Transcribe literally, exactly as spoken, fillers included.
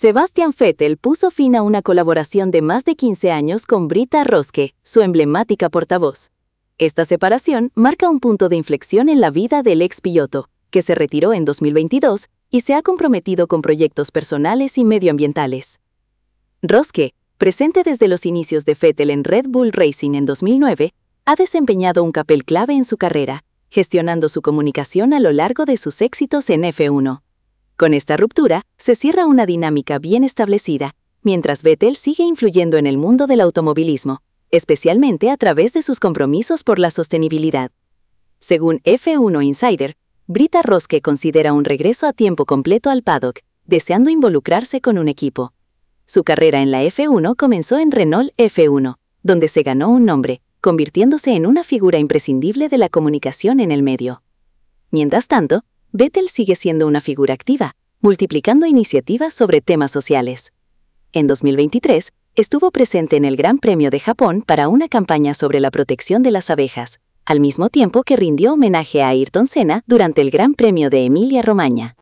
Sebastian Vettel puso fin a una colaboración de más de quince años con Britta Roske, su emblemática portavoz. Esta separación marca un punto de inflexión en la vida del ex piloto, que se retiró en dos mil veintidós y se ha comprometido con proyectos personales y medioambientales. Roske, presente desde los inicios de Vettel en Red Bull Racing en dos mil nueve, ha desempeñado un papel clave en su carrera, gestionando su comunicación a lo largo de sus éxitos en F uno. Con esta ruptura, se cierra una dinámica bien establecida, mientras Vettel sigue influyendo en el mundo del automovilismo, especialmente a través de sus compromisos por la sostenibilidad. Según F uno Insider, Britta Roske considera un regreso a tiempo completo al paddock, deseando involucrarse con un equipo. Su carrera en la F uno comenzó en Renault F uno, donde se ganó un nombre, convirtiéndose en una figura imprescindible de la comunicación en el medio. Mientras tanto, Vettel sigue siendo una figura activa, multiplicando iniciativas sobre temas sociales. En dos mil veintitrés, estuvo presente en el Gran Premio de Japón para una campaña sobre la protección de las abejas, al mismo tiempo que rindió homenaje a Ayrton Senna durante el Gran Premio de Emilia-Romagna.